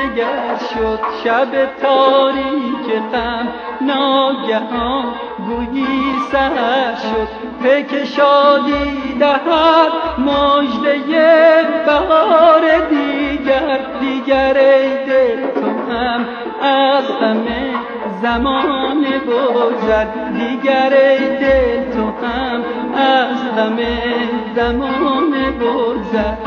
دگر شد شب تاریک غم، ناگهان گویی سحر شد پیک شادی دهد مژده بهار دیگر. دیگر ای دل تو هم از همه زمان بگذر، دیگر ای دل تو هم از همه زمان بگذر.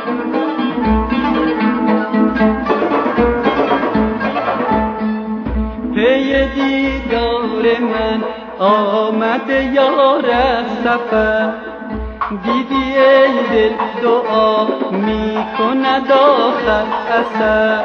پی دیدار من آمده یار از سفر، دیدی ای دل دعا می کند آخر اثر.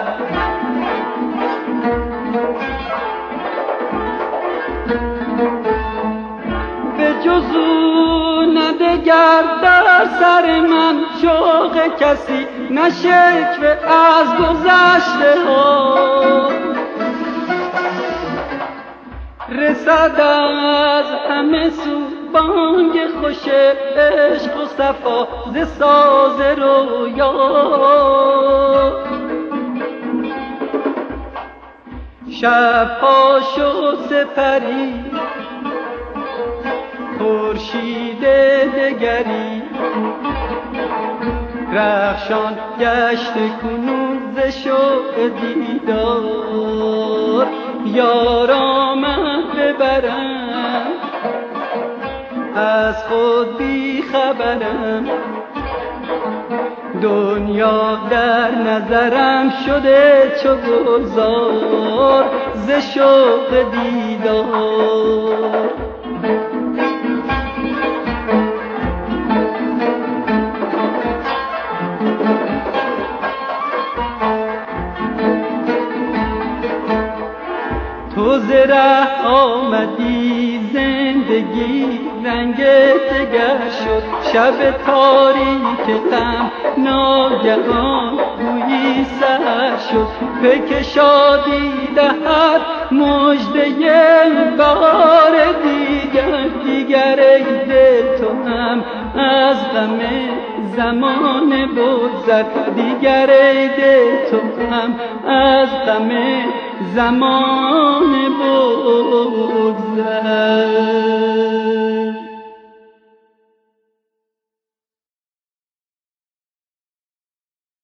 به جز او ندگر در سر من شوق کسی، نه شکوه از گذشته ها. رسد از همه سو بانگ خوش عشق و صفا ز ساز رویا. شبها شد سپری خورشید دگری، رخشان گشت کنون ز شوق دیدار. یار آمد ببرم از خود بی خبرم، دنیا در نظرم شده چو گلزار ز شوق دیدار. تو ز ره آمدی زندگی رنگ دگر شد شب تاریک غم، ناگهان گویی سحر شد پیک شادی دهد مژده بهار دیگر. دیگر ای دل تو هم از همه زمان بگذر، دیگر ای دل تو هم از همه زمان بگذر.